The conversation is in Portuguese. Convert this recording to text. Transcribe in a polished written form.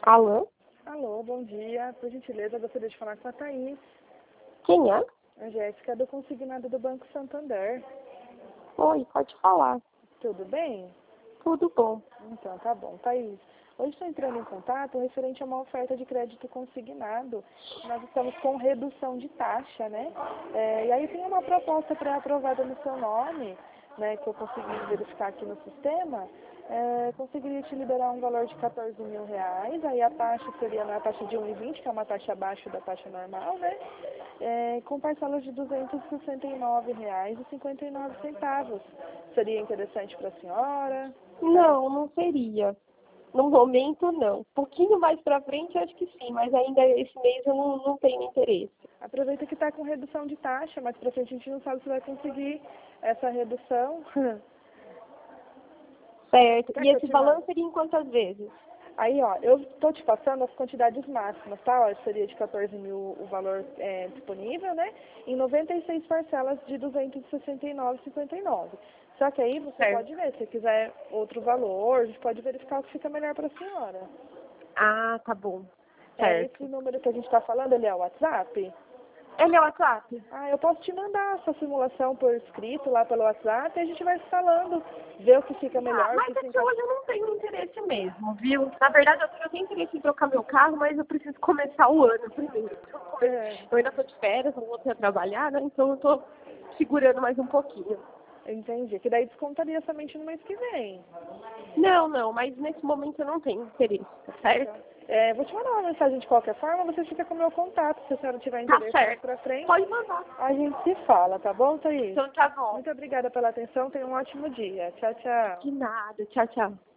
Alô? Alô, bom dia. Por gentileza, gostaria de falar com a Thaís. Quem é? A Jéssica do Consignado do Banco Santander. Oi, pode falar. Tudo bem? Tudo bom. Então, tá bom. Thaís, hoje estou entrando em contato referente a uma oferta de crédito consignado. Nós estamos com redução de taxa, né? E aí tem uma proposta pré-aprovada no seu nome, né, que eu consegui verificar aqui no sistema. Conseguiria te liberar um valor de R$ 14.000, aí a taxa seria na taxa de 1,20, que é uma taxa abaixo da taxa normal, né? Com parcelas de R$ 269,59. Seria interessante para a senhora? Não, não seria. No momento, não. Um pouquinho mais pra frente, acho que sim, mas ainda esse mês eu não tenho interesse. Aproveita que está com redução de taxa, mas para frente a gente não sabe se vai conseguir essa redução. Certo. Quer E que eu esse te valor mande? seria em quantas vezes? Aí, ó, eu tô te passando as quantidades máximas, tá? Ó, seria de 14.000 o valor disponível, né? Em 96 parcelas de 269,59. Só que aí você Certo. pode ver, se quiser outro valor, a gente pode verificar o que fica melhor para a senhora. Ah, tá bom. Esse Certo. número que a gente está falando, ele é o WhatsApp? É meu WhatsApp? Eu posso te mandar essa simulação por escrito lá pelo WhatsApp e a gente vai falando, ver o que fica Ah, melhor, o mas que é se que encaixa. hoje eu não tenho interesse mesmo, viu? Na verdade, eu tenho interesse em trocar meu carro, mas eu preciso começar o ano primeiro. É, Eu ainda tô de férias, não vou ter a trabalhar, né? Então eu tô segurando mais um pouquinho. entendi. Que daí descontaria somente no mês que vem. Não, mas nesse momento eu não tenho interesse, tá certo? Vou te mandar uma mensagem de qualquer forma, você fica com o meu contato. Se a senhora tiver Tá interesse mais certo. pra frente, Pode mandar. a gente se fala, tá bom, Thaís? Então tá bom. Muito obrigada pela atenção, tenha um ótimo dia. Tchau, tchau. De nada. Tchau, tchau.